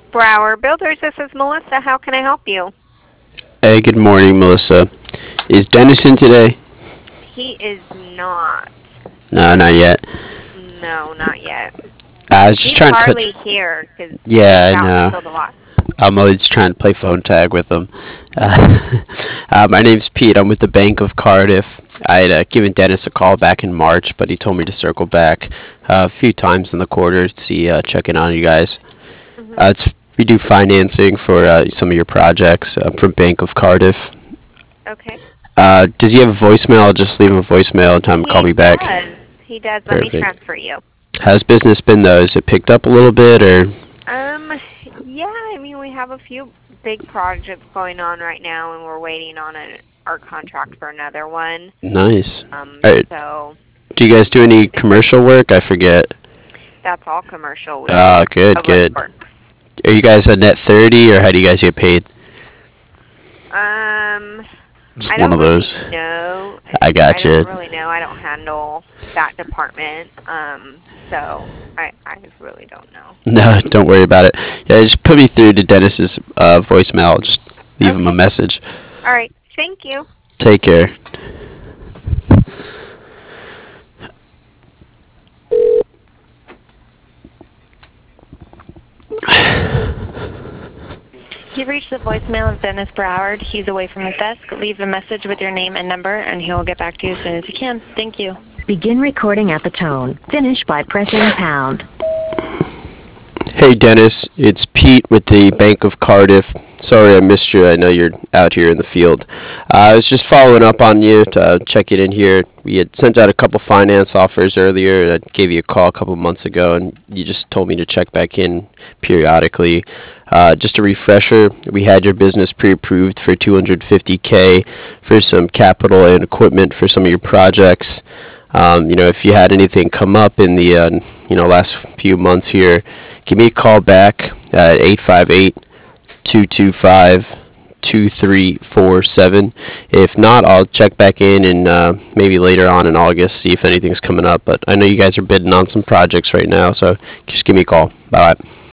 Brower Builders, this is Melissa. How can I help you? Hey, good morning, Melissa. Is Dennis in today? He is not. No, not yet. No, not yet. I was just He's trying to touch. hardly here because he's Yeah, I out in the know. field a lot. I'm always trying to play phone tag with him. Uh, my name's Pete. I'm with the Bank of Cardiff. I had given Dennis a call back in March, but he told me to circle back a few times in the quarter to see checking on you guys. Hmm. We do financing for some of your projects from Bank of Cardiff. Okay. Does he have a voicemail? I'll just leave him a voicemail and tell him to call He me back. does. He does. Let me Perfect. transfer you. How's business been though? Has it picked up a little bit or Um, yeah, I mean, we have a few big projects going on right now, and we're waiting on our contract for another one. nice? Um, All right. so Do you guys do any commercial work? I forget. that's all commercial. We do Ah, good, public good. works. Are you guys a net 30 or how do you guys get paid? Um, Just I one don't of really those. know. I I got don't you. really know. I don't handle that department. So I really don't know. No, don't worry about it. Yeah, just put me through to Dennis's voicemail. I'll just leave him a Okay. message. All right. Thank you. Take care. You've reached the voicemail of Dennis Broward. He's away from his desk. Leave a message with your name and number, and he'll get back to you as soon as he can. Thank you. Begin recording at the tone. Finish by pressing pound. Hey Dennis, it's Pete with the Bank of Cardiff. Sorry I missed you. I know you're out here in the field. I was just following up on you to check it in here. We had sent out a couple finance offers earlier. I gave you a call a couple months ago, and you just told me to check back in periodically. Just a refresher, we had your business pre-approved for 250K for some capital and equipment for some of your projects. If you had anything come up in the last few months here, give me a call back at 858-225-2347. If not, I'll check back in and maybe later on in August, see if anything's coming up. But I know you guys are bidding on some projects right now, so just give me a call. Bye.